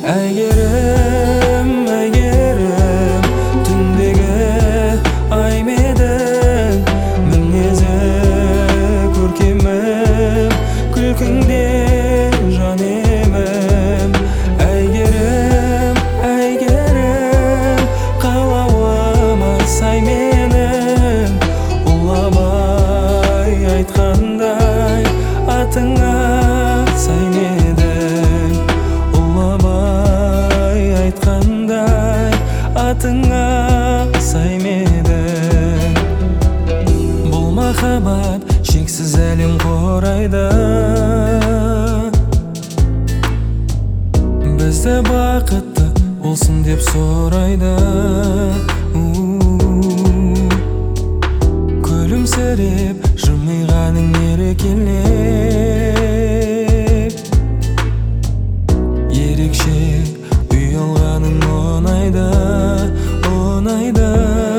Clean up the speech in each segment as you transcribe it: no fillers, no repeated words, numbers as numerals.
Әйгерім, әйгерім, түндегі ай медің, мінезі көркемім, күлкіңде жан емім. Әйгерім, әйгерім, қалауыма сай менің, ұлабай айтқандай атыңа сай медің. Ұлабай айтқандай атыңа сай медің. Бұл махаббат шексіз әлем құрайды, бізді бақытты болсын деп сұрайды. Күлімсіреп жымиғаның ерекелеп, ерекше ұялғаның ұнайды, ұнайды.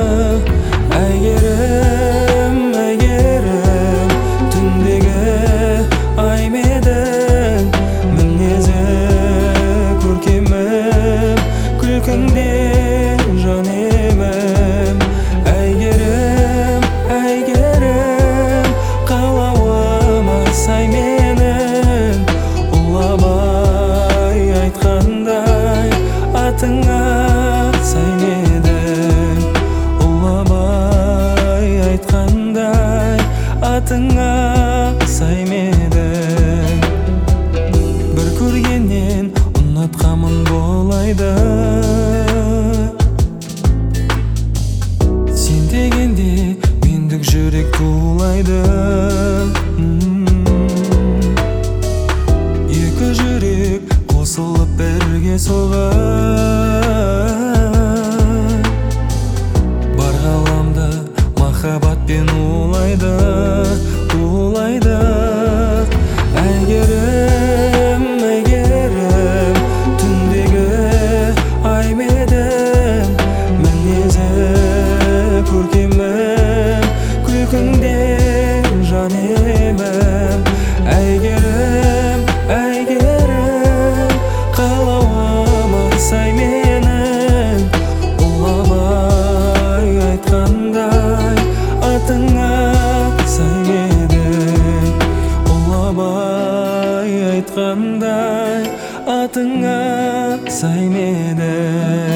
Әйгерім, әйгерім, түндегі ай медің, мінезі көркемім, күлкіңде жан емім. Әйгерім, әйгерім, қалауыма сай менің, ұлабай айтқандай атыңа сай медің. Ұлабай айтқандай атыңа сай медің. Бір көргеннен ұнатқамын болайды, сен дегенде мендік жүрек тулайды. Екі жүрек қосылып бірге соғар, бар ғаламды махаббатпен улайды, улайды. Әйгерім, әйгерім, түндегі ай медің, мінезі көркемім, күлкіңде жан емім. Әйгерім, әйгерім, қалауыма сай менің, ұлабай айтқандай атыңа сай медің. Ұлабай айтқандай атыңа сай медің.